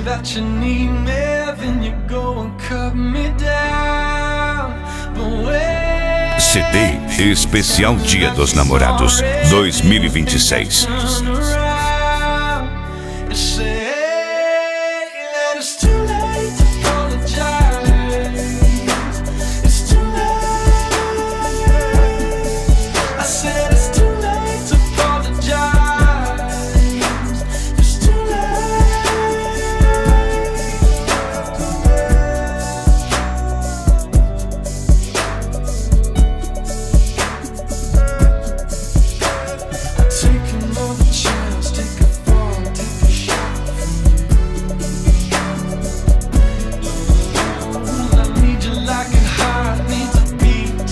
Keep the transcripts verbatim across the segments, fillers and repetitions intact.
that you need me, then you go and cut me down. But when C D Especial Dia dos Namorados dois mil e vinte e seis. turn around and say that it's too late to apologize. It's too late. I said it's too late to apologize. It's too take another chance, take a fall, take a shot from you. I need you like a heart needs a beat.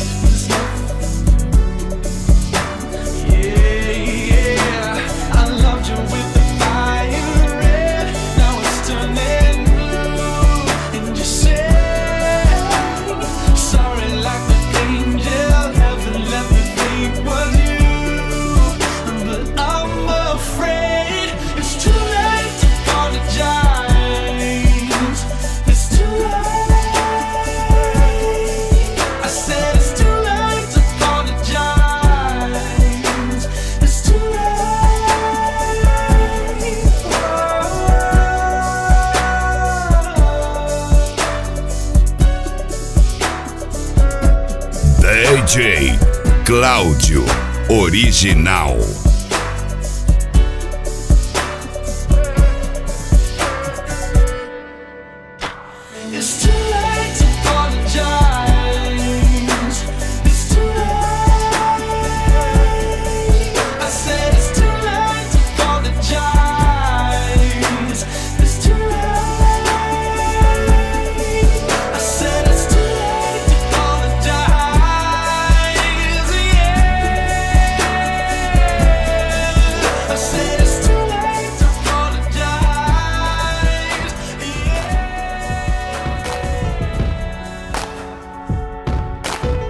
Yeah, yeah. I loved you with the fire red. Now it's turning blue. And you say sorry like the angel. Heaven let me think was you. But I'm afraid it's too late to apologize. It's too late. I said it's too late to apologize. It's too late. D J Cláudio Original.